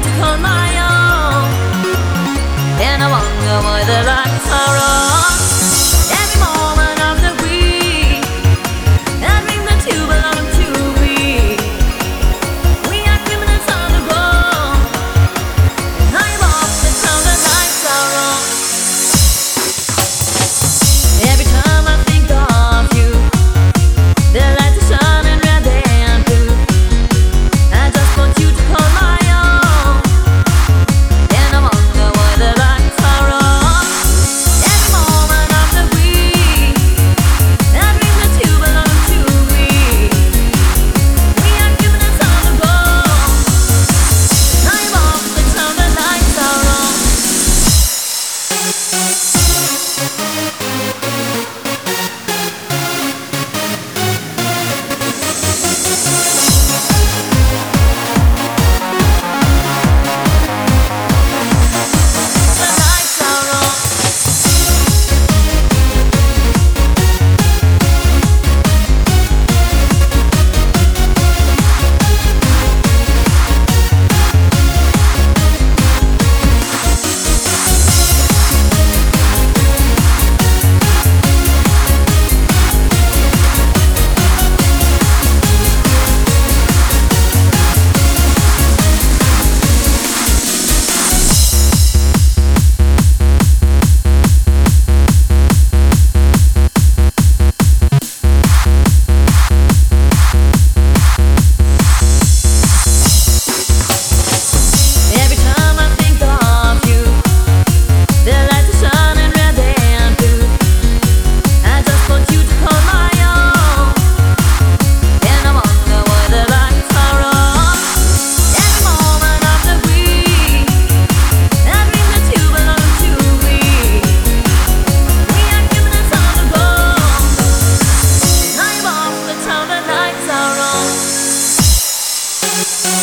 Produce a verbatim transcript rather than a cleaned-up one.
to call my own, and I wonder why the lights are on. Every moment of the week, I dream that you belong to me. We are criminals on the go, and I walk the town, the lights are on. Every time I think of you, the lights are shining red and blue. I just want you to call my own, and I wonder why the lights are on. Every moment of the week, I dream that you belong to me. We are criminals on the go, and I walk the town, the lights are on. Every time I think of you, the lights are shining red and blue. I just want you to call my own, and I wonder why the lights are on. Every moment of the week, I dream that you belong to me. We are criminals on the go, and I walk the town, the lights are on.